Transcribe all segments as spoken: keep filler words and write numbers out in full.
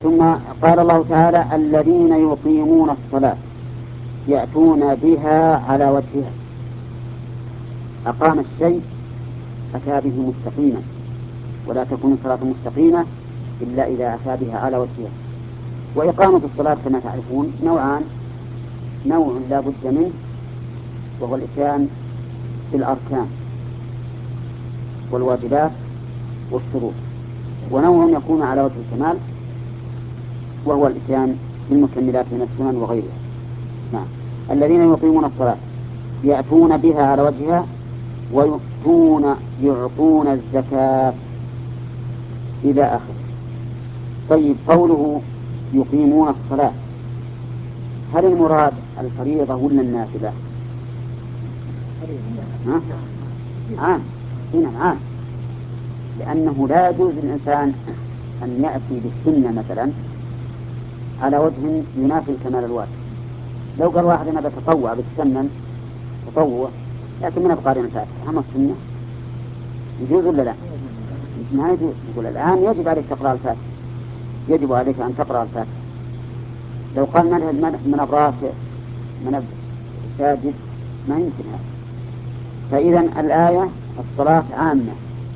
ثم قال الله تعالى الذين يقيمون الصلاة يأتون بها على وجهها. أقام الشيء أتى به مستقيما، ولا تكون الصلاة مستقيمة إلا إذا أتى بها على وجهها. وإقامة الصلاة كما تعرفون نوعان: نوع لا بد منه وهو الإتيان بالأركان والواجبات والشروط، ونوع يكون على وجه الكمال وهو الإتيان بالمكملات من السنن وغيرها. نعم. الذين يقيمون الصلاة يأتون بها على وجهها ويؤتون يعطون الزكاة إلى آخره. طيب، قوله يقيمون الصلاة هل المراد الفريضة ولا النافلة؟ عام. هنا عام، لأنه لا يجوز للإنسان أن يأتي بالسنة مثلا على وجه ينافي كمال الواجب. لو قال واحد أنا بتطوع بالسنة تطوع لكن من أبقى الفاتحة أما السنة يجوز ولا لا؟ ما يجوز. يقول الآن يجب عليك تقرأ الفاتحة، يجب عليك أن تقرأ الفاتحة. لو قال من من أبراك من ساجد ما يمكن هذا. فإذا الآية الصلاة عامة،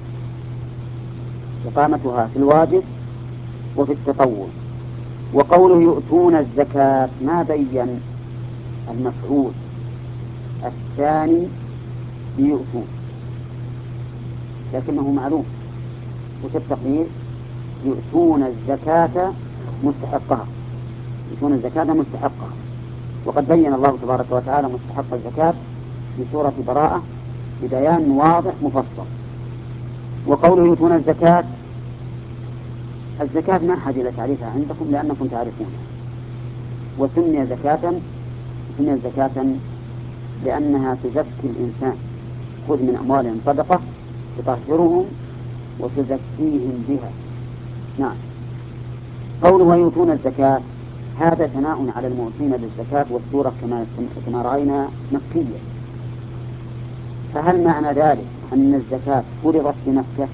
إقامتها في الواجب وفي التطوع. وقوله يؤتون الزكاة ما بين المفعول الثاني ليؤتون، لكنه معلوم. وفي التقدير يؤتون الزكاة مستحقها، يؤتون الزكاة مستحقها. وقد بين الله تبارك وتعالى مستحق الزكاة في سورة براءة ببيان واضح مفصل. وقوله يؤتون الزكاة، الزكاة ما حد إلى تعريفها عندكم لأنكم تعرفونها. وسمي زكاة سمي زكاة لأنها تزكي الإنسان، خذ من أموالهم صدقة تطهرهم وتزكيهم بها. نعم. قوله ويؤتون الزكاة هذا ثناء على المؤتين بالزكاة، والسورة كما كما رأينا مكية. فهل معنى ذلك أن الزكاة فرضت في مكة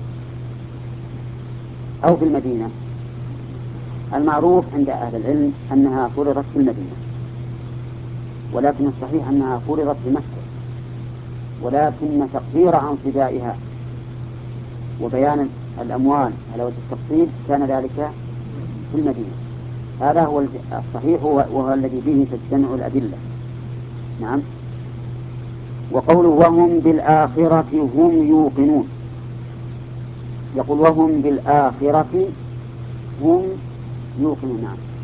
أو في المدينة؟ المعروف عند أهل العلم أنها فرضت في المدينة، ولكن الصحيح أنها فرضت في مكة، ولكن تقدير انصبائها وبيان الأموال على وجه التفصيل كان ذلك في المدينة. هذا هو الصحيح وهو الذي به تجتمع الأدلة. نعم. وقوله وهم بالآخرة هم يوقنون، يقول وهم بالآخرة هم يوقنون. نعم.